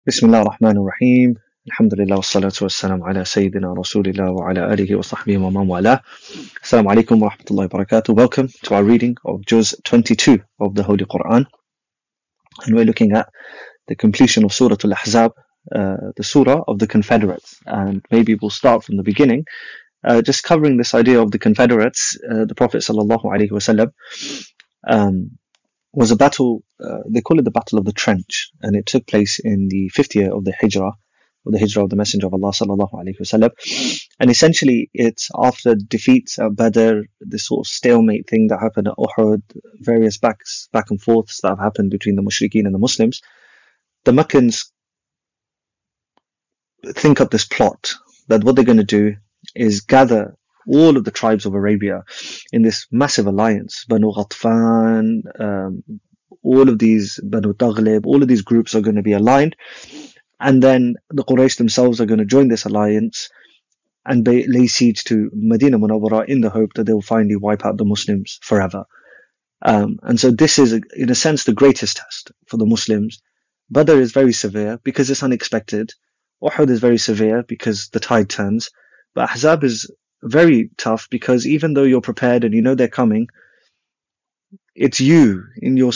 بسم الله الرحمن الرحيم الحمد لله والصلاة والسلام على سيدنا رسول الله وعلى آله وصحبه ومن والاه. Assalamu alaikum wa rahmatullahi wa barakatuh. Welcome to our reading of Juz 22 of the Holy Quran. And we're looking at the completion of Surah Al-Ahzab, the Surah of the Confederates. And maybe we'll start from the beginning, just covering this idea of the Confederates. The Prophet sallallahu alaihi wasallam was a battle, they call it the Battle of the Trench, and it took place in the 5th year of the Hijrah of the Messenger of Allah sallallahu alaihi wasallam. And essentially it's after defeats at Badr, this sort of stalemate thing that happened at Uhud, various back and forths that have happened between the Mushrikeen and the Muslims. The Meccans think up this plot that what they're going to do is gather all of the tribes of Arabia in this massive alliance. Banu Ghatfan, all of these, Banu Taghlib, all of these groups are going to be aligned. And then the Quraysh themselves are going to join this alliance and lay siege to Medina Munawwara in the hope that they will finally wipe out the Muslims forever. And so this is, in a sense, the greatest test for the Muslims. Badr is very severe because it's unexpected. Uhud is very severe because the tide turns. But Ahzab is very tough because even though you're prepared and you know they're coming, it's you in your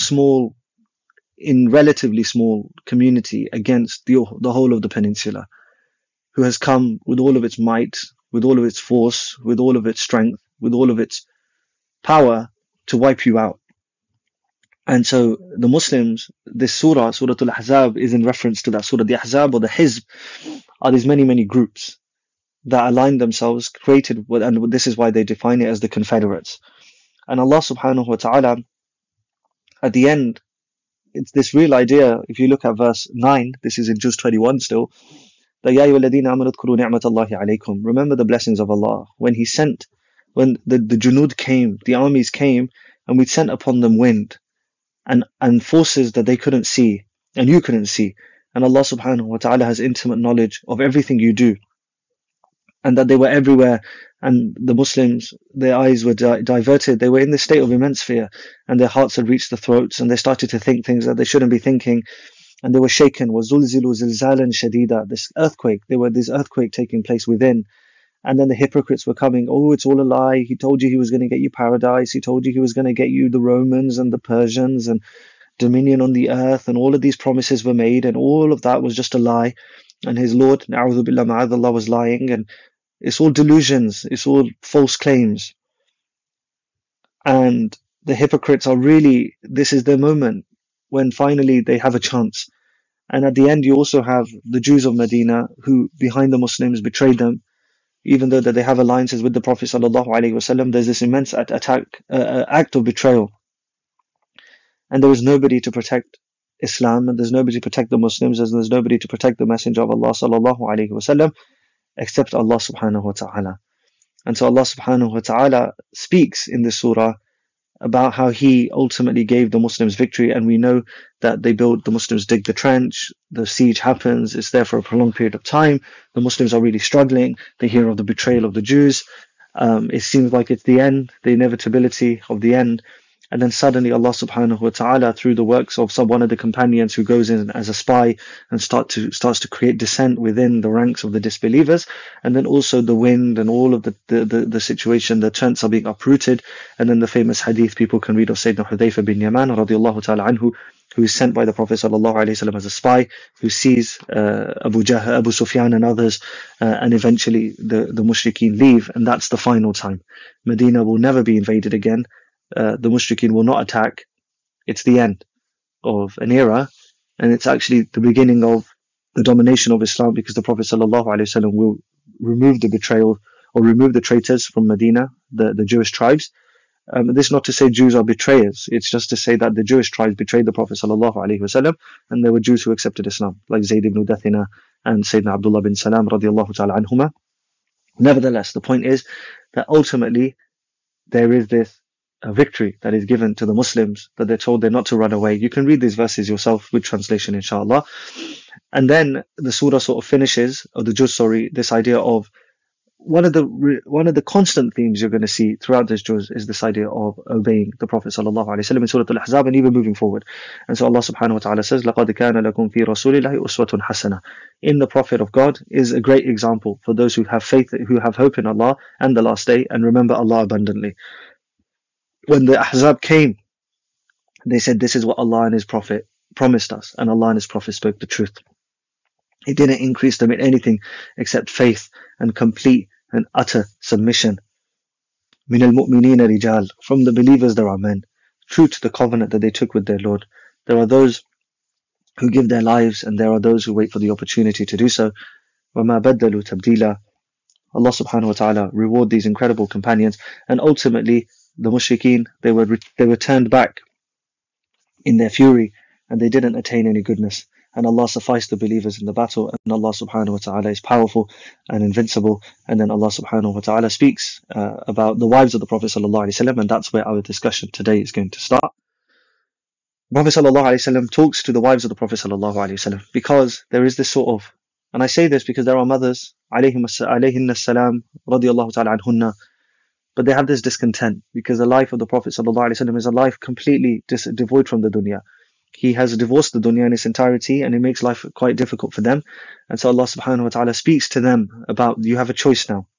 relatively small community against the whole of the peninsula, who has come with all of its might, with all of its force, with all of its strength, with all of its power to wipe you out. And so the Muslims, this Surah Al-Ahzab, is in reference to that surah. The Ahzab or the Hizb are these many groups that align themselves, created, and this is why they define it as the Confederates. And Allah subhanahu wa ta'ala, at the end, it's this real idea. If you look at verse 9, this is in Juz 21 still, that Ya ayyuhalladhina amanu dhkuru ni'matallahi alaykum. Remember the blessings of Allah. When the Junud came, the armies came, and we sent upon them wind and forces that they couldn't see, and you couldn't see. And Allah subhanahu wa ta'ala has intimate knowledge of everything you do. And that they were everywhere, and the Muslims, their eyes were diverted. They were in this state of immense fear, and their hearts had reached the throats, and they started to think things that they shouldn't be thinking, and they were shaken. وَزُلْزِلُوا زِلْزَالًا شَدِيدًا. This earthquake, there were this earthquake taking place within. And then the hypocrites were coming, oh, it's all a lie. He told you he was going to get you paradise. He told you he was going to get you the Romans and the Persians and dominion on the earth, and all of these promises were made, and all of that was just a lie. And his Lord, na'udhu billah ma'adallah, was lying, and it's all delusions, it's all false claims. And the hypocrites are really, this is their moment when finally they have a chance. And at the end, you also have the Jews of Medina who, behind the Muslims, betrayed them. Even though that they have alliances with the Prophet sallallahu alaihi wasallam, there's this immense act of betrayal. And there is nobody to protect Islam, and there's nobody to protect the Muslims, and there's nobody to protect the Messenger of Allah sallallahu alaihi wasallam, except Allah subhanahu wa ta'ala. And so Allah subhanahu wa ta'ala speaks in this surah about how He ultimately gave the Muslims victory, and we know that the Muslims dig the trench, the siege happens, it's there for a prolonged period of time, the Muslims are really struggling, they hear of the betrayal of the Jews, it seems like it's the end, the inevitability of the end. And then suddenly Allah subhanahu wa ta'ala, through the works of one of the companions who goes in as a spy and starts to create dissent within the ranks of the disbelievers, and then also the wind and all of the situation, the tents are being uprooted. And then the famous hadith people can read of Sayyidina Hudayfa bin Yaman radiallahu ta'ala anhu, who is sent by the Prophet sallallahu alaihi wasallam as a spy, who sees Abu Sufyan and others, and eventually the mushrikeen leave, and that's the final time. Medina will never be invaded again. The mushrikeen will not attack. It's the end of an era, and it's actually the beginning of the domination of Islam, because the Prophet ﷺ will remove the betrayal or remove the traitors from Medina, the Jewish tribes. This is not to say Jews are betrayers, it's just to say that the Jewish tribes betrayed the Prophet ﷺ, and there were Jews who accepted Islam, like Zayd ibn Dathina and Sayyidina Abdullah bin Salam radiallahu ta'ala anhuma. Nevertheless, the point is that ultimately there is this a victory that is given to the Muslims, that they're told they're not to run away. You can read these verses yourself with translation, inshallah. And then the surah sort of finishes, or the Juz, sorry, this idea of one of the constant themes you're going to see throughout this juz is this idea of obeying the Prophet sallallahu alaihi wasallam in Surah Al-Ahzab and even moving forward. And so Allah subhanahu wa ta'ala says, لَقَدْ كَانَ لَكُمْ فِي رَسُولِ اللَّهِ أُسْوَةٌ حَسَنَةٌ. In the Prophet of God is a great example for those who have faith, who have hope in Allah and the last day and remember Allah abundantly. When the Ahzab came, they said, this is what Allah and His Prophet promised us, and Allah and His Prophet spoke the truth. It didn't increase them in anything except faith and complete and utter submission. مِنَ الْمُؤْمِنِينَ رِجَالٌ. From the believers there are men, true to the covenant that they took with their Lord. There are those who give their lives, and there are those who wait for the opportunity to do so. وَمَا بَدَّلُوا تَبْدِيلًا. Allah subhanahu wa ta'ala reward these incredible companions, and ultimately the mushrikeen, they were turned back in their fury, and they didn't attain any goodness. And Allah sufficed the believers in the battle, and Allah subhanahu wa ta'ala is powerful and invincible. And then Allah subhanahu wa ta'ala speaks about the wives of the Prophet sallallahu alaihi wasallam, and that's where our discussion today is going to start. Prophet sallallahu alaihi wasallam talks to the wives of the Prophet sallallahu alaihi wasallam because there is this sort of, and I say this because there are mothers, alayhinna salam, radiyallahu ta'ala anhunna, but they have this discontent because the life of the Prophet sallallahu alaihi wasallam is a life completely devoid from the dunya. He has divorced the dunya in its entirety, and it makes life quite difficult for them. And so Allah subhanahu wa ta'ala speaks to them about, you have a choice now.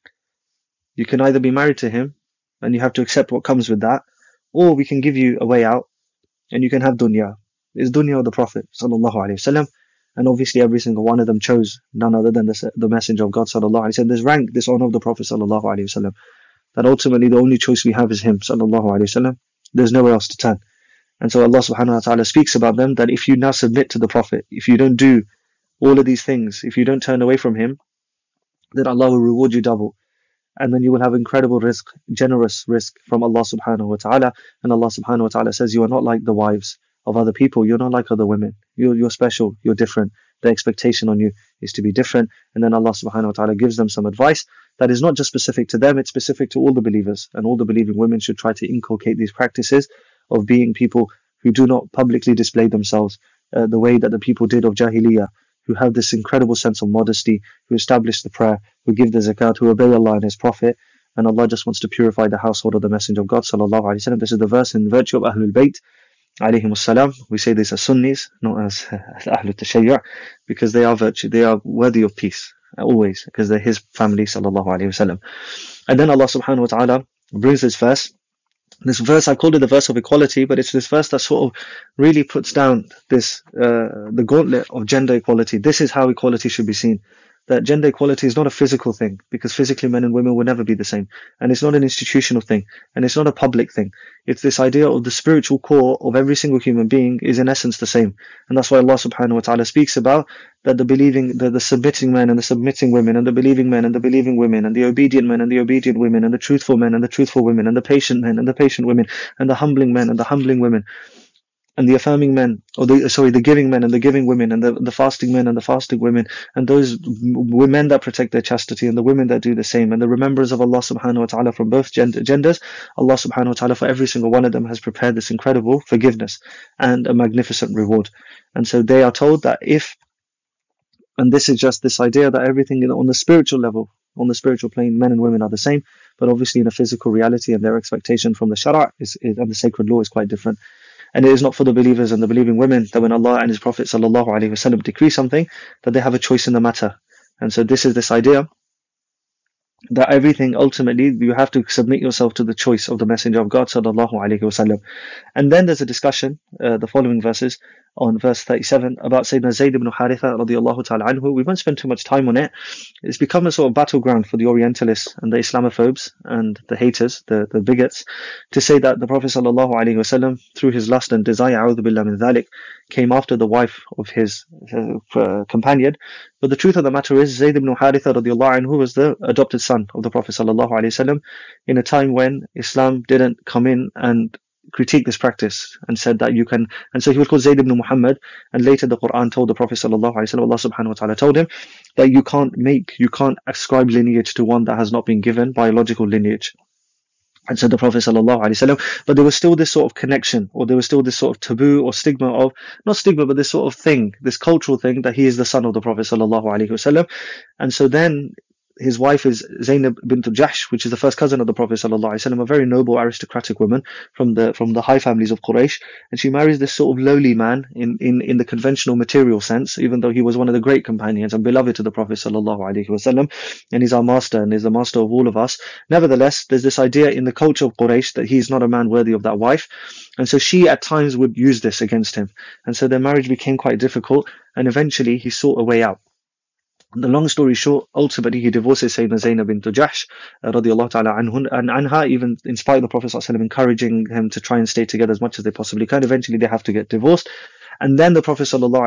You can either be married to him, and you have to accept what comes with that, or we can give you a way out, and you can have dunya. It's dunya of the Prophet sallallahu alaihi wasallam. And obviously every single one of them chose none other than the Messenger of God sallallahu alaihi wasallam. This rank, this honor of the Prophet sallallahu alaihi wasallam, that ultimately the only choice we have is him sallallahu alaihi wasallam. There's nowhere else to turn. And so Allah subhanahu wa ta'ala speaks about them that if you now submit to the Prophet, if you don't do all of these things, if you don't turn away from him, then Allah will reward you double. And then you will have incredible rizq, generous rizq from Allah subhanahu wa ta'ala. And Allah subhanahu wa ta'ala says, you are not like the wives of other people. You're not like other women. You're special. You're different. The expectation on you is to be different. And then Allah subhanahu wa ta'ala gives them some advice that is not just specific to them, it's specific to all the believers. And all the believing women should try to inculcate these practices of being people who do not publicly display themselves the way that the people did of Jahiliyyah, who have this incredible sense of modesty, who establish the prayer, who give the zakat, who obey Allah and His Prophet. And Allah just wants to purify the household of the Messenger of God sallallahu alaihi wasallam. This is the verse in virtue of Ahlul Bayt alayhimus salam. We say this as Sunnis, not as Ahlul Tashayyu', because they are worthy of peace always, because they're His family sallallahu alaihi wasallam. And then Allah subhanahu wa ta'ala brings this verse. This verse, I called it the verse of equality, but it's this verse that sort of really puts down this the gauntlet of gender equality. This is how equality should be seen. That gender equality is not a physical thing, because physically men and women will never be the same. And it's not an institutional thing, and it's not a public thing. It's this idea of the spiritual core of every single human being is in essence the same. And that's why Allah subhanahu wa ta'ala speaks about that the submitting men and the submitting women, and the believing men and the believing women, and the obedient men and the obedient women, and the truthful men and the truthful women, and the patient men and the patient women, and the humbling men and the humbling women, and the affirming men, the giving men and the giving women, and the fasting men and the fasting women, and those women that protect their chastity, and the women that do the same, and the remembrers of Allah subhanahu wa ta'ala from both genders. Allah subhanahu wa ta'ala for every single one of them has prepared this incredible forgiveness and a magnificent reward. And so they are told that and this is just this idea that everything on the spiritual level, on the spiritual plane, men and women are the same, but obviously in a physical reality and their expectation from the Shara' and the sacred law is quite different. And it is not for the believers and the believing women that when Allah and His Prophet sallallahu alaihi wasallam decree something, that they have a choice in the matter. And so this is this idea that everything ultimately you have to submit yourself to the choice of the Messenger of God sallallahu alaihi wasallam. And then there's a discussion, the following verses, on verse 37 about Sayyidina Zayd ibn Haritha radiyallahu ta'ala anhu. We won't spend too much time on it. It's become a sort of battleground for the Orientalists and the Islamophobes and the haters, the bigots, to say that the Prophet sallallahu alaihi wasallam, through his lust and desire, a'udhu billah min dhalik, came after the wife of his companion. But the truth of the matter is, Zayd ibn Haritha radiyallahu anhu was the adopted son of the Prophet sallallahu alaihi wasallam in a time when Islam didn't come in and critique this practice and said that you can, and so he was called Zayd ibn Muhammad, and later the Quran told the Prophet sallallahu alaihi wasallam, Allah subhanahu wa ta'ala told him that you can't ascribe lineage to one that has not been given biological lineage. And so the Prophet sallallahu alaihi wasallam, but there was still this sort of connection, or there was still this sort of taboo or stigma of, not stigma, but this sort of thing, this cultural thing that he is the son of the Prophet sallallahu alaihi wasallam. And so then his wife is Zainab bint Jahsh, which is the first cousin of the Prophet ﷺ, a very noble aristocratic woman from the high families of Quraysh, and she marries this sort of lowly man in the conventional material sense, even though he was one of the great companions and beloved to the Prophet ﷺ, and he's our master and is the master of all of us. Nevertheless, there's this idea in the culture of Quraysh that he's not a man worthy of that wife, and so she at times would use this against him, and so their marriage became quite difficult, and eventually he sought a way out. The long story short, ultimately he divorces Sayyidina Zainab bint Jahsh radiallahu ta'ala anha, even in spite of the Prophet ﷺ encouraging him to try and stay together as much as they possibly can. Eventually they have to get divorced. And then the Prophet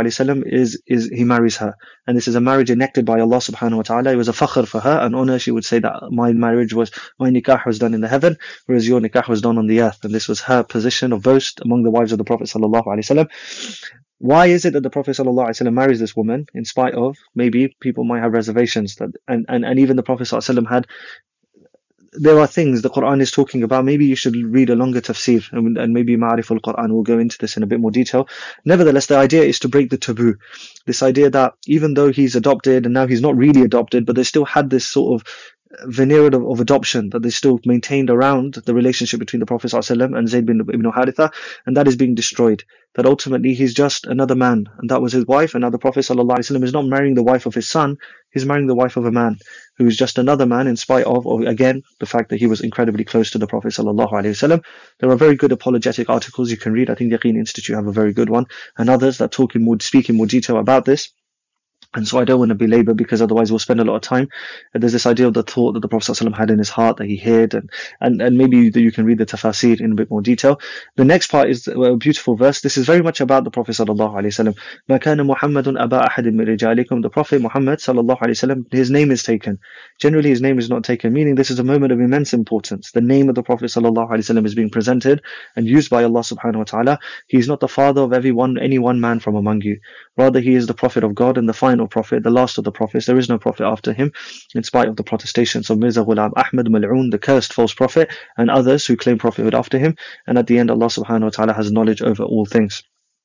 ﷺ he marries her. And this is a marriage enacted by Allah subhanahu wa ta'ala. It was a fakhr for her, an honor. She would say that my nikah was done in the heaven, whereas your nikah was done on the earth. And this was her position of boast among the wives of the Prophet ﷺ. Why is it that the Prophet ﷺ marries this woman, in spite of maybe people might have reservations that, and even the Prophet ﷺ had? There are things the Quran is talking about. Maybe you should read a longer tafsir, and maybe Ma'arif al-Quran will go into this in a bit more detail. Nevertheless, the idea is to break the taboo. This idea that even though he's adopted and now he's not really adopted, but they still had this sort of veneer of adoption that they still maintained around the relationship between the Prophet ﷺ and Zayd ibn Haritha, and that is being destroyed. That ultimately he's just another man, and that was his wife, and now the Prophet ﷺ is not marrying the wife of his son, he's marrying the wife of a man who is just another man, in spite of again, the fact that he was incredibly close to the Prophet ﷺ. There are very good apologetic articles you can read. I think the Yaqeen Institute have a very good one, and others that speak in more detail about this. And so I don't want to belabor, because otherwise we'll spend a lot of time. And there's this idea of the thought that the Prophet ﷺ had in his heart that he hid, and maybe you can read the tafasir in a bit more detail. The next part is a beautiful verse. This is very much about the Prophet ﷺ. مَا كَانَ مُحَمَّدٌ أَبَا أَحَدٍ مِّن رِجَالِكُمْ. The Prophet Muhammad ﷺ, his name is taken. Generally his name is not taken, meaning this is a moment of immense importance. The name of the Prophet ﷺ is being presented and used by Allah subhanahu wa ta'ala. He is not the father of any one man from among you. Rather, he is the Prophet of God and the final Prophet, the last of the Prophets. There is no Prophet after him, in spite of the protestations of Mirza Ghulam Ahmad Mal'oon, the cursed false prophet, and others who claim prophethood after him. And at the end, Allah subhanahu wa ta'ala has knowledge over all things.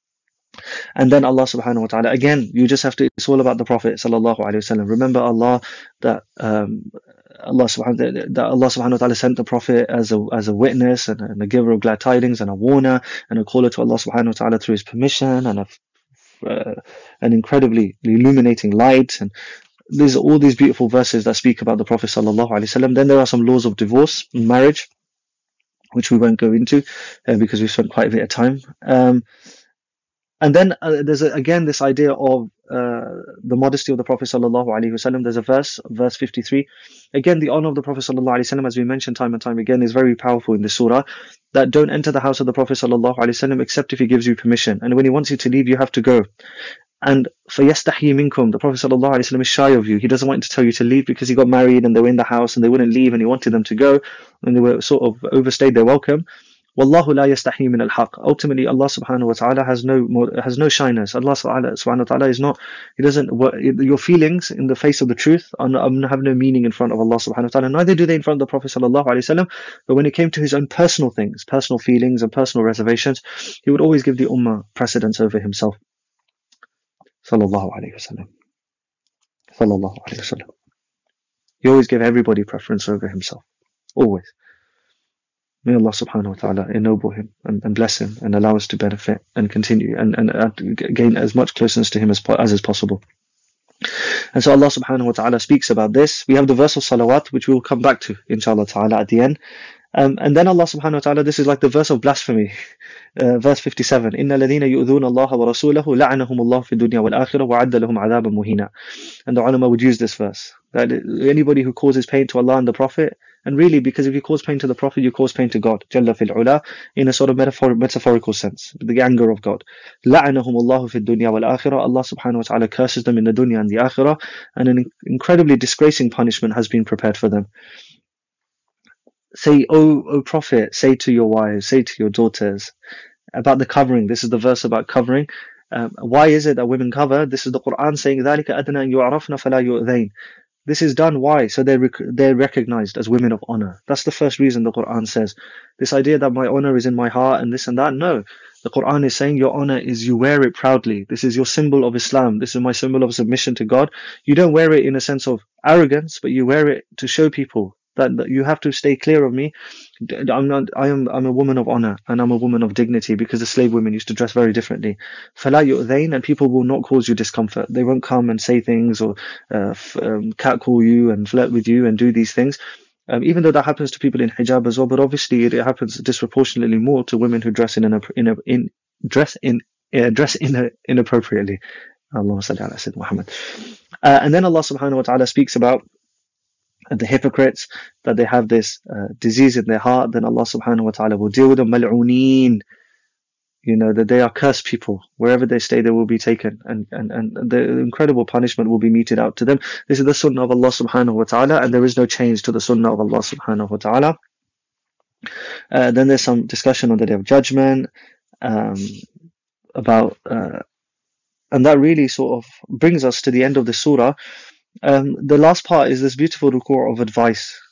And then Allah subhanahu wa ta'ala, again, you just have to, it's all about the Prophet sallallahu alaihi wasallam. Remember Allah, that Allah subhanahu wa ta'ala sent the Prophet as a witness and a giver of glad tidings and a warner and a caller to Allah subhanahu wa ta'ala through his permission, and an incredibly illuminating light. And there's all these beautiful verses that speak about the Prophet sallallahu alaihi wasallam. Then there are some laws of divorce and marriage, which we won't go into because we've spent quite a bit of time. And then there's again this idea of the modesty of the Prophet sallallahu alaihi wasallam. There's a verse 53. Again, the honor of the Prophet sallallahu alaihi wasallam, as we mentioned time and time again, is very powerful in this surah. That don't enter the house of the Prophet sallallahu alaihi wasallam except if he gives you permission, and when he wants you to leave, you have to go. And فَيَسْتَحْيِي مِنْكُمْ, the Prophet sallallahu alaihi wasallam is shy of you. He doesn't want to tell you to leave because he got married and they were in the house and they wouldn't leave, and he wanted them to go, and they were sort of overstayed their welcome. Wallahu la yastahi min al-haq. Ultimately, Allah subhanahu wa ta'ala has no shyness. Allah subhanahu wa ta'ala is not, he doesn't, your feelings in the face of the truth have no meaning in front of Allah subhanahu wa ta'ala. Neither do they in front of the Prophet sallallahu alaihi wasallam. But when it came to his own personal things, personal feelings and personal reservations, he would always give the ummah precedence over himself. Sallallahu alaihi wasallam. Sallallahu alaihi wasallam. He always gave everybody preference over himself. Always. May Allah subhanahu wa ta'ala ennoble him and bless him and allow us to benefit and continue and gain as much closeness to him as is possible. And so Allah subhanahu wa ta'ala speaks about this. We have the verse of salawat, which we will come back to inshallah ta'ala at the end. And then Allah subhanahu wa ta'ala, this is like the verse of blasphemy. Verse 57. إِنَّ الَّذِينَ يُؤْذُونَ اللَّهَ وَرَسُولَهُ لَعَنَهُمُ اللَّهُ فِي الدُّنْيَا وَالْآخِرَةِ وَعَدَّ لَهُمْ عَذَابًا مُهِينًا. And the ulama would use this verse, that anybody who causes pain to Allah and the Prophet, and really, because if you cause pain to the Prophet, you cause pain to God, Jalla fil ula, in a sort of metaphorical sense, the anger of God. لَعَنَهُمُ اللَّهُ فِي الدُّنْيَا وَالْآخِرَةِ. Allah subhanahu wa ta'ala curses them in the dunya and the akhirah, and an incredibly disgracing punishment has been prepared for them. Say, O Prophet, say to your wives, say to your daughters, about the covering. This is the verse about covering. Why is it that women cover? This is the Quran saying, ذَلِكَ أَدْنَى أَن يُعْرَفْنَ فَلَا يُؤْذَيْنَ. This is done, why? So they're recognized as women of honor. That's the first reason the Quran says. This idea that my honor is in my heart and this and that, no. The Quran is saying your honor is you wear it proudly. This is your symbol of Islam. This is my symbol of submission to God. You don't wear it in a sense of arrogance, but you wear it to show people that you have to stay clear of me. I'm a woman of honor and I'm a woman of dignity, because the slave women used to dress very differently. فَلَا يُؤْذَيْنَ, and people will not cause you discomfort. They won't come and say things or catcall you and flirt with you and do these things. Even though that happens to people in hijab as well, but obviously it happens disproportionately more to women who dress inappropriately. Allahumma salli ala Sayyidina Muhammad. And then Allah subhanahu wa ta'ala speaks about the hypocrites, that they have this disease in their heart. Then Allah subhanahu wa ta'ala will deal with them. Mal'uneen, that they are cursed people. Wherever they stay, they will be taken, and the incredible punishment will be meted out to them. This is the sunnah of Allah subhanahu wa ta'ala, and there is no change to the sunnah of Allah subhanahu wa ta'ala. Then there's some discussion on the Day of Judgment, about and that really sort of brings us to the end of the surah. The last part is this beautiful ruku' of advice,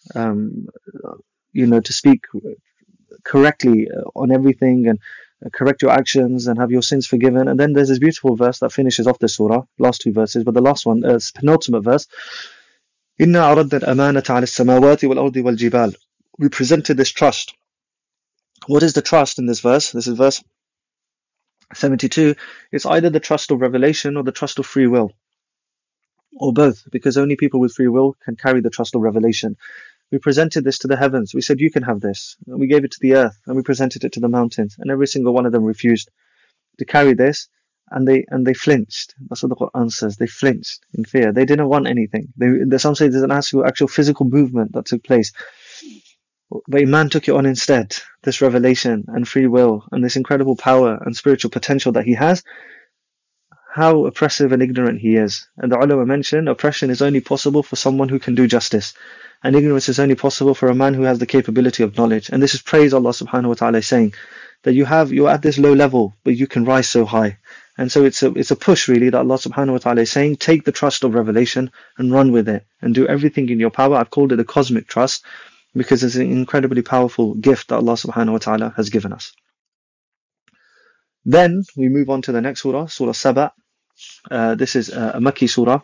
to speak correctly on everything, and correct your actions and have your sins forgiven. And then there's this beautiful verse that finishes off the surah, last two verses, but the last one, penultimate verse, إِنَّا عَرَضْنَا الْأَمَانَةَ عَلَى السَّمَاوَاتِ وَالْأَرْضِ وَالْجِبَالِ. We presented this trust. What is the trust in this verse? This is verse 72. It's either the trust of revelation or the trust of free will, or both, because only people with free will can carry the trust of revelation. We presented this to the heavens. We said, you can have this. And we gave it to the earth, and we presented it to the mountains, and every single one of them refused to carry this, and they flinched. That's what the Quran says. They flinched in fear. They didn't want anything. Some say there's an actual physical movement that took place. But Iman took it on instead, this revelation and free will and this incredible power and spiritual potential that he has. How oppressive and ignorant he is. And the ulama mention oppression is only possible for someone who can do justice, and ignorance is only possible for a man who has the capability of knowledge. And this is praise Allah subhanahu wa ta'ala saying that you're at this low level, but you can rise so high. And so it's a push really that Allah subhanahu wa ta'ala is saying, take the trust of revelation and run with it and do everything in your power. I've called it a cosmic trust because it's an incredibly powerful gift that Allah subhanahu wa ta'ala has given us. Then we move on to the next surah, Surah Saba. This is a Makki surah.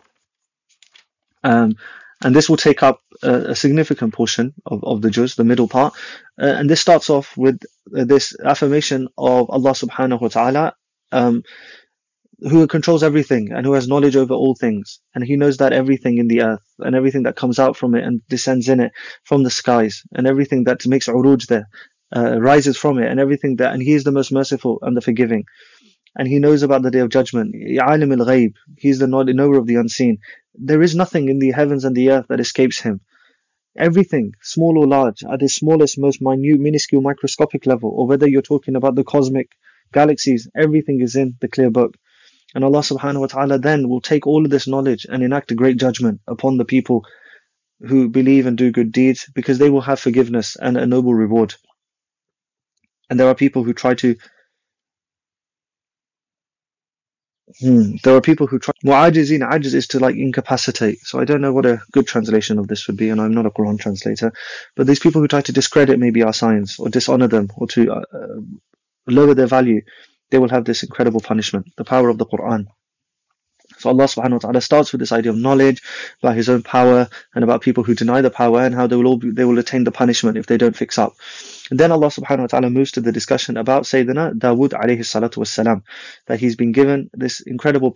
And this will take up a significant portion of the juz, the middle part. And this starts off with this affirmation of Allah subhanahu wa ta'ala, who controls everything and who has knowledge over all things. And he knows that everything in the earth and everything that comes out from it and descends in it from the skies, and everything that makes uruj there rises from it, and everything and he is the most merciful and the forgiving. And he knows about the Day of Judgment. Alim al-Ghayb, he's the knower of the unseen. There is nothing in the heavens and the earth that escapes him. Everything, small or large, at the smallest, most minute, minuscule, microscopic level, or whether you're talking about the cosmic galaxies, everything is in the clear book. And Allah subhanahu wa ta'ala then will take all of this knowledge and enact a great judgment upon the people who believe and do good deeds, because they will have forgiveness and a noble reward. And there are people who try to Mu'ajizin, ajiz is to incapacitate. So I don't know what a good translation of this would be, and I'm not a Quran translator. But these people who try to discredit maybe our signs, or dishonor them, or to lower their value, they will have this incredible punishment, the power of the Quran. So Allah subhanahu wa ta'ala starts with this idea of knowledge, about his own power, and about people who deny the power, and how they will attain the punishment if they don't fix up. And then Allah subhanahu wa ta'ala moves to the discussion about Sayyidina Dawood alayhi salatu wassalam, that he's been given this incredible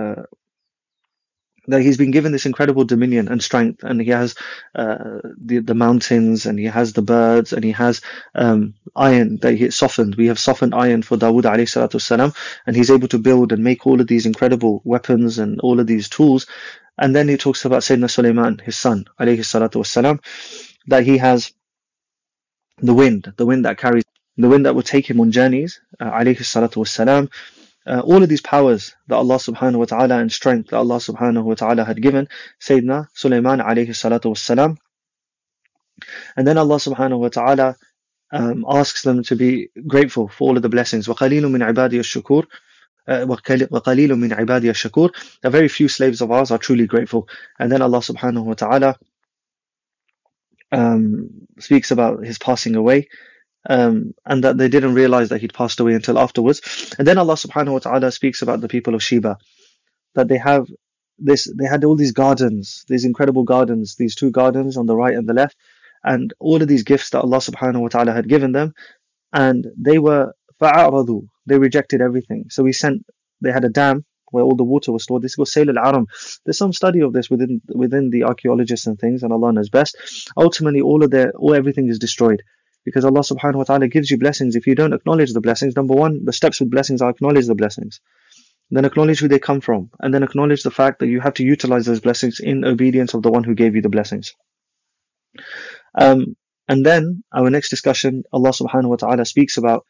dominion and strength, and he has the mountains, and he has the birds, and he has iron that he softened. We have softened iron for Dawood alayhi salatu wassalam, and he's able to build and make all of these incredible weapons and all of these tools. And then he talks about Sayyidina Sulaiman, his son alayhi salatu wassalam, that he has the wind that will take him on journeys, alayhi salatu wassalam. All of these powers that Allah subhanahu wa ta'ala, and strength that Allah subhanahu wa ta'ala had given Sayyidina Sulaiman alayhi salatu wassalam. And then Allah subhanahu wa ta'ala asks them to be grateful for all of the blessings. وَقَلِيلٌ مِّنْ عِبَادِيَ الشُّكُورِ وَقَلِيلٌ مِّنْ عِبَادِيَ الشَّكُورِ. A very few slaves of ours are truly grateful. And then Allah subhanahu wa ta'ala speaks about his passing away, and that they didn't realize that he'd passed away until afterwards. And then Allah subhanahu wa ta'ala speaks about the people of Sheba, that they had all these gardens, these incredible gardens, these two gardens on the right and the left, and all of these gifts that Allah subhanahu wa ta'ala had given them, and they rejected everything. So they had a dam where all the water was stored. This was Sayl al-Aram. There's some study of this within the archaeologists and things, and Allah knows best. Ultimately, everything is destroyed, because Allah subhanahu wa ta'ala gives you blessings. If you don't acknowledge the blessings, number one, the steps with blessings are acknowledge the blessings. Then acknowledge who they come from, and then acknowledge the fact that you have to utilize those blessings in obedience of the one who gave you the blessings. And then our next discussion, Allah subhanahu wa ta'ala speaks about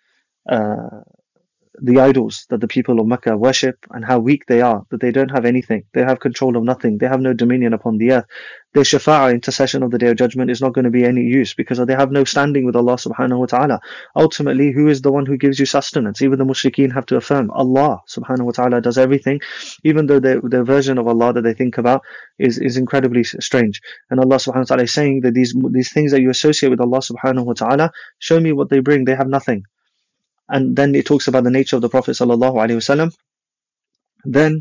the idols that the people of Mecca worship and how weak they are, that they don't have anything, they have control of nothing, they have no dominion upon the earth. Their shafa'ah, intercession of the Day of Judgment, is not going to be any use because they have no standing with Allah subhanahu wa ta'ala. Ultimately, who is the one who gives you sustenance? Even the mushrikeen have to affirm Allah subhanahu wa ta'ala does everything, even though their version of Allah that they think about is incredibly strange. And Allah subhanahu wa ta'ala is saying that these things that you associate with Allah subhanahu wa ta'ala, show me what they bring. They have nothing. And then it talks about the nature of the Prophet sallallahu alaihi wasallam. Then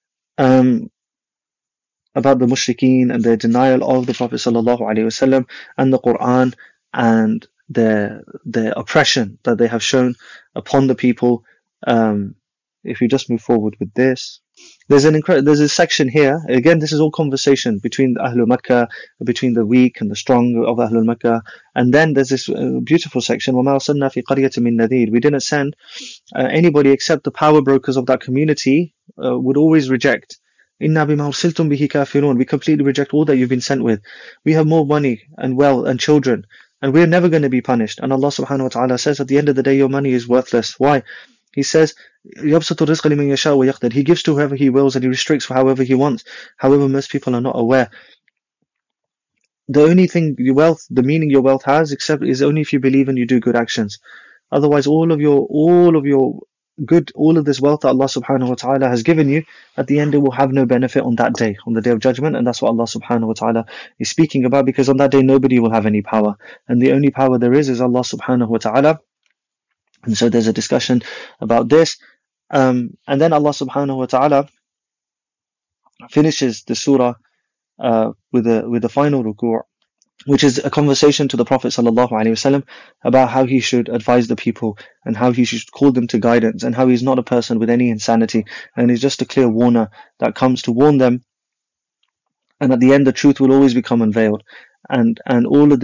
about the mushrikeen and their denial of the Prophet sallallahu alaihi wasallam and the Quran, and their oppression that they have shown upon the people. If you just move forward with this, there's a section here. Again, this is all conversation between Ahlul Makkah, between the weak and the strong of Ahlul Makkah. And then there's this beautiful section, وَمَا أَرْسَلْنَا فِي قَرْيَةٍ مِّن نَذِيرٍ. We didn't send anybody except the power brokers of that community would always reject. إِنَّا بِمَا أُرْسِلْتُمْ بِهِ كَافِرُونَ. We completely reject all that you've been sent with. We have more money and wealth and children, and we're never going to be punished. And Allah subhanahu wa ta'ala says at the end of the day, your money is worthless. Why? He says, يَبْسُطُ الرِّزْقَ لِمَنْ يَشَاءُ وَيَقْدِرُ. He gives to whoever He wills, and He restricts for however He wants. However, most people are not aware. The only thing the meaning your wealth has, is only if you believe and you do good actions. Otherwise, all of this wealth that Allah subhanahu wa ta'ala has given you, at the end it will have no benefit on that day, on the Day of Judgment. And that's what Allah subhanahu wa ta'ala is speaking about, because on that day nobody will have any power, and the only power there is Allah subhanahu wa ta'ala. And so there's a discussion about this. And then Allah subhanahu wa ta'ala finishes the surah with the final ruku', which is a conversation to the Prophet sallallahu alaihi wasallam about how he should advise the people and how he should call them to guidance, and how he's not a person with any insanity, and he's just a clear warner that comes to warn them. And at the end, the truth will always become unveiled, and all of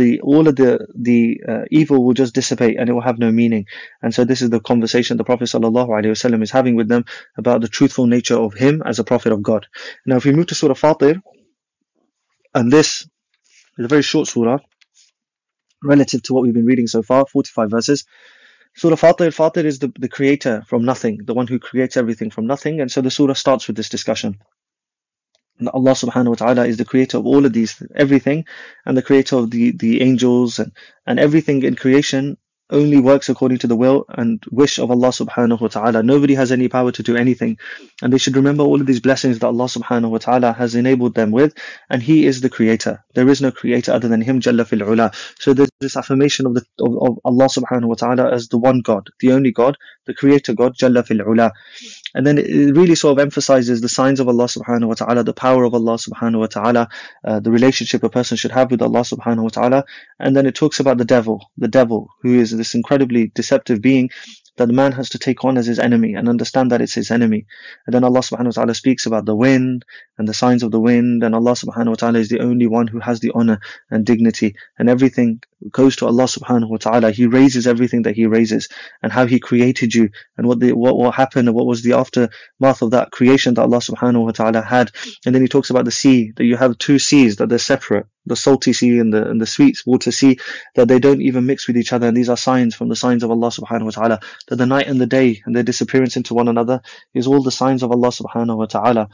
the evil will just dissipate, and it will have no meaning. And so this is the conversation the Prophet sallallahu alaihi wasallam is having with them about the truthful nature of him as a prophet of God. Now, if we move to Surah Fatir, and this is a very short surah relative to what we've been reading so far, 45 verses. Surah Fatir is the creator from nothing, the one who creates everything from nothing. And so the surah starts with this discussion. And Allah subhanahu wa ta'ala is the creator of all of everything, and the creator of the angels, and everything in creation only works according to the will and wish of Allah subhanahu wa ta'ala. Nobody has any power to do anything, and they should remember all of these blessings that Allah subhanahu wa ta'ala has enabled them with, and He is the creator. There is no creator other than Him, Jalla fil Ula. So there's this affirmation of Allah subhanahu wa ta'ala as the one God, the only God, the creator God, Jalla fil Ula. And then it really sort of emphasizes the signs of Allah subhanahu wa ta'ala, the power of Allah subhanahu wa ta'ala, the relationship a person should have with Allah subhanahu wa ta'ala. And then it talks about the devil who is this incredibly deceptive being that the man has to take on as his enemy and understand that it's his enemy. And then Allah subhanahu wa ta'ala speaks about the wind and the signs of the wind, and Allah subhanahu wa ta'ala is the only one who has the honor and dignity, and everything goes to Allah subhanahu wa ta'ala. He raises everything that He raises, and how He created you, and what happened, and what was the aftermath of that creation that Allah subhanahu wa ta'ala had. And then He talks about the sea, that you have two seas, that they're separate, the salty sea and the sweet water sea, that they don't even mix with each other. And these are signs from the signs of Allah subhanahu wa ta'ala, that the night and the day and their disappearance into one another is all the signs of Allah subhanahu wa ta'ala.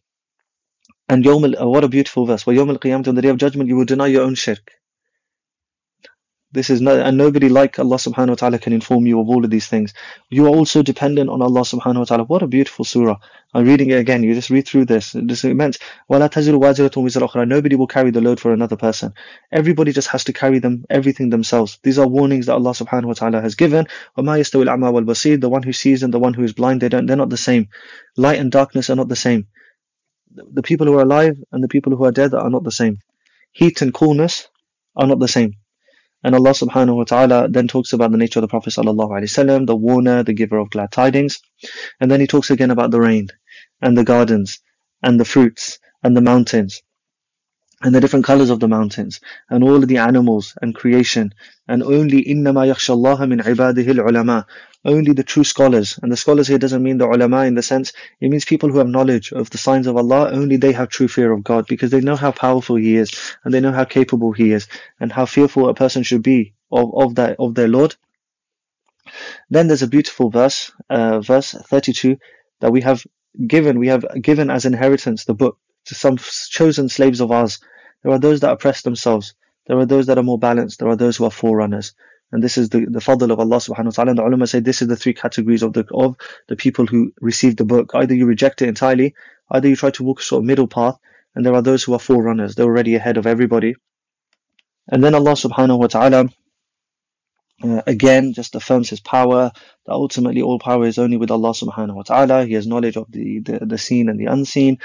And what a beautiful verse. وَيَوْمَ الْقِيَامَةِ, on the Day of Judgment, you will deny your own shirk. This is not, and nobody like Allah subhanahu wa ta'ala can inform you of all of these things. You are also dependent on Allah subhanahu wa ta'ala. What a beautiful surah. I'm reading it again. You just read through this. This is immense. وَلَا تَزِرُ وَازِرَةٌ وِزْرَ أُخْرَى. Nobody will carry the load for another person. Everybody just has to carry everything themselves. These are warnings that Allah subhanahu wa ta'ala has given. وَمَا يَسْتَوِي الْأَعْمَى وَالْبَصِيرُ. The one who sees and the one who is blind, they're not the same. Light and darkness are not the same. The people who are alive and the people who are dead are not the same. Heat and coolness are not the same. And Allah subhanahu wa ta'ala then talks about the nature of the Prophet sallallahu alaihi wasallam, the warner, the giver of glad tidings. And then he talks again about the rain and the gardens and the fruits and the mountains and the different colors of the mountains and all of the animals and creation. And only إِنَّمَا يَخْشَى اللَّهَ مِنْ عِبَادِهِ الْعُلَمَاءِ. Only the true scholars. And the scholars here doesn't mean the ulama in the sense, it means people who have knowledge of the signs of Allah. Only they have true fear of God because they know how powerful He is and they know how capable He is and how fearful a person should be of their Lord. Then there's a beautiful verse 32, that we have given as inheritance the book to some chosen slaves of ours. There are those that oppress themselves. There are those that are more balanced. There are those who are forerunners. And this is the fadl of Allah subhanahu wa ta'ala. And the ulama say this is the three categories of the people who receive the book. Either you reject it entirely, either you try to walk a sort of middle path, and there are those who are forerunners. They're already ahead of everybody. And then Allah subhanahu wa ta'ala again just affirms His power, that ultimately all power is only with Allah subhanahu wa ta'ala. He has knowledge of the seen and the unseen.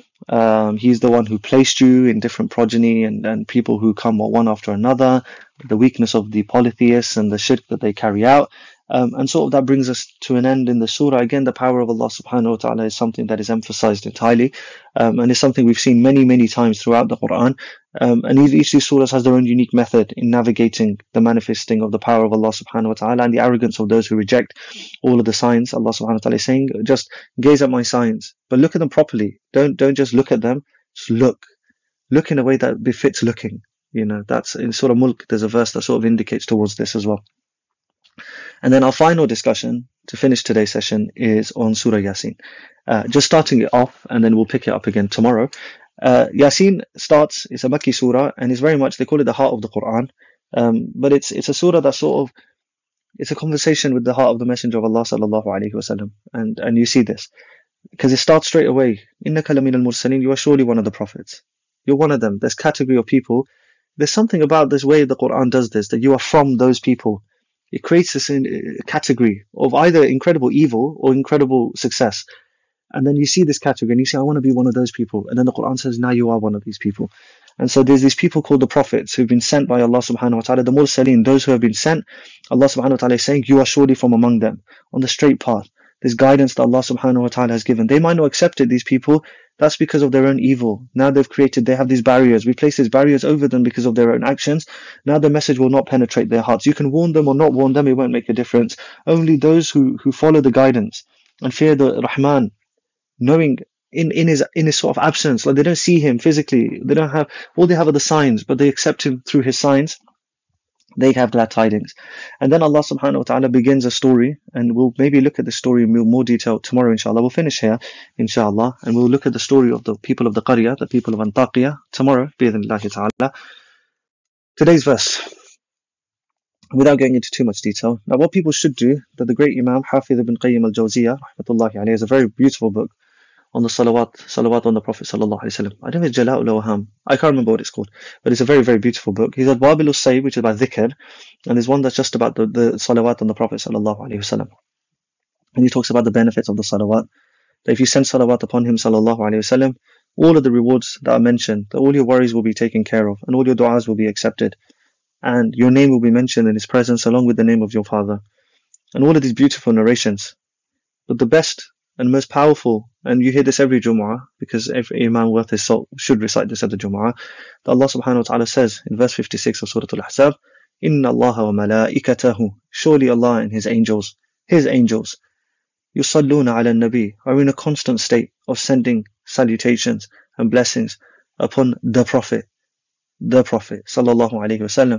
He's the one who placed you in different progeny and people who come one after another, the weakness of the polytheists and the shirk that they carry out. And sort of that brings us to an end in the surah. Again, the power of Allah subhanahu wa ta'ala is something that is emphasized entirely, and it's something we've seen many, many times throughout the Quran. And each of these surahs has their own unique method in navigating the manifesting of the power of Allah subhanahu wa ta'ala and the arrogance of those who reject all of the signs. Allah subhanahu wa ta'ala is saying, just gaze at my signs, but look at them properly. Don't just look at them, just look in a way that befits looking. That's in Surah Mulk. There's a verse that sort of indicates towards this as well. And then our final discussion to finish today's session is on Surah Yasin. Just starting it off, and then we'll pick it up again tomorrow. Yasin starts, it's a Makki surah, and it's very much, they call it the heart of the Quran. But it's a surah that sort of, it's a conversation with the heart of the Messenger of Allah sallallahu alaihi wasallam. And you see this, because it starts straight away. Innaka laminal mursalin, you are surely one of the prophets. You're one of them. There's category of people. There's something about this way the Quran does this, that you are from those people. It creates this category of either incredible evil or incredible success. And then you see this category and you say, I want to be one of those people. And then the Quran says, now you are one of these people. And so there's these people called the prophets who've been sent by Allah subhanahu wa ta'ala, the mursaleen, those who have been sent. Allah subhanahu wa ta'ala is saying, you are surely from among them, on the straight path. This guidance that Allah subhanahu wa ta'ala has given. They might not accept it, these people. That's because of their own evil. Now they have these barriers. We place these barriers over them because of their own actions. Now the message will not penetrate their hearts. You can warn them or not warn them, it won't make a difference. Only those who follow the guidance and fear the Rahman, knowing in his sort of absence, like they don't see him physically, all they have are the signs, but they accept him through his signs. They have glad tidings. And then Allah subhanahu wa ta'ala begins a story, and we'll maybe look at the story in more detail tomorrow, inshallah. We'll finish here, inshallah, and we'll look at the story of the people of the Qaryah, the people of Antakya, tomorrow, bi-idhnillahi ta'ala. Today's verse, without getting into too much detail. Now, what people should do, that the great Imam, Hafiz ibn Qayyim al-Jawziyah, rahmatullahi alayhi, is a very beautiful book on the salawat on the Prophet sallallahu alaihi wasallam. I don't know if it's Jala'ul Awham. I can't remember what it's called, but it's a very, very beautiful book. He's at Wabil al-Sayyib, which is about dhikr, and there's one that's just about the salawat on the Prophet sallallahu alaihi wasallam. And he talks about the benefits of the salawat. That if you send salawat upon him sallallahu alaihi wasallam, all of the rewards that are mentioned, that all your worries will be taken care of, and all your du'as will be accepted, and your name will be mentioned in his presence along with the name of your father, and all of these beautiful narrations. But the best and most powerful, and you hear this every Jumu'ah, because every Imam worth his salt should recite this at the Jumu'ah, that Allah subhanahu wa ta'ala says in verse 56 of Surah Al-Ahzab, Inna Allaha wa malaikatahu, surely Allah and His angels, yusalluna ala nabi, are in a constant state of sending salutations and blessings upon the Prophet sallallahu alaihi wasallam.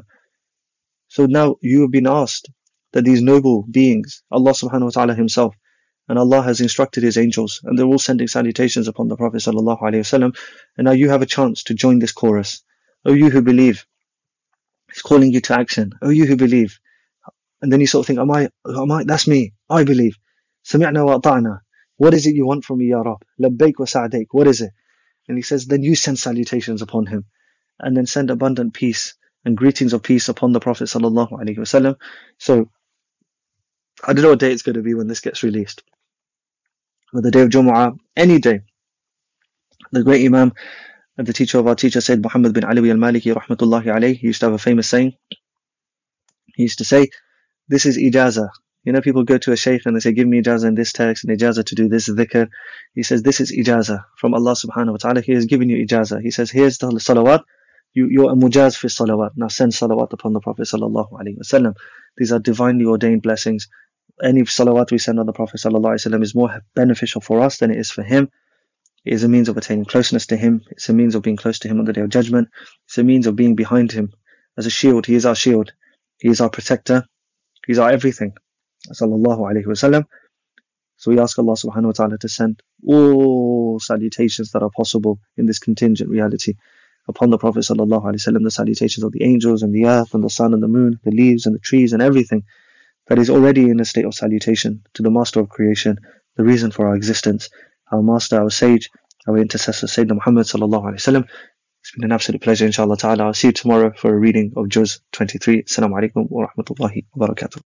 So now you have been asked that these noble beings, Allah subhanahu wa ta'ala Himself, and Allah has instructed His angels, and they're all sending salutations upon the Prophet sallallahu alaihi wasallam. And now you have a chance to join this chorus. O you who believe, He's calling you to action. Oh, you who believe. And then you sort of think, am I, that's me. I believe. سمعنا وأطعنا. What is it you want from me, Ya Rab? لبيك وسعديك. What is it? And he says, then you send salutations upon him. And then send abundant peace and greetings of peace upon the Prophet sallallahu alaihi wasallam. So, I don't know what day it's going to be when this gets released. But the day of Jumu'ah, any day, the great Imam and the teacher of our teacher, Sayyid Muhammad bin Alawi al-Maliki, rahmatullahi alayhi, he used to have a famous saying. He used to say, this is ijazah. You know, people go to a shaykh and they say, give me ijazah in this text and ijazah to do this dhikr. He says, this is ijazah from Allah subhanahu wa ta'ala. He has given you ijazah. He says, here's the salawat. You're a mujaz fi salawat. Now send salawat upon the Prophet sallallahu alaihi wasallam. These are divinely ordained blessings. Any salawat we send on the Prophet sallallahu alaihi wasallam is more beneficial for us than it is for him. It is a means of attaining closeness to him. It's a means of being close to him on the day of judgment. It's a means of being behind him as a shield. He is our shield. He is our protector. He's our everything. Sallallahu alaihi wasallam. So we ask Allah subhanahu wa ta'ala to send all salutations that are possible in this contingent reality upon the Prophet sallallahu alaihi wasallam, the salutations of the angels and the earth and the sun and the moon, the leaves and the trees and everything that is already in a state of salutation to the Master of creation, the reason for our existence, our Master, our Sage, our Intercessor, Sayyidina Muhammad sallallahu alaihi wasallam. It's been an absolute pleasure, inshallah ta'ala. I'll see you tomorrow for a reading of Juz 23. Assalamu alaikum wa rahmatullahi wa barakatuh.